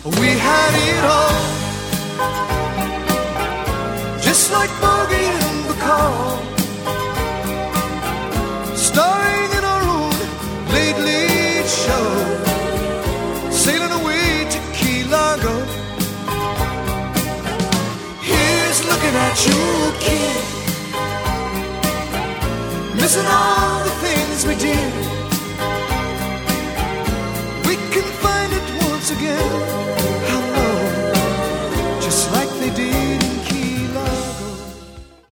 We had it all, just like Bogey and Bacall, starring in our own late, late show, sailing away to Key Largo. Here's looking at you, kid, missing all the things we did.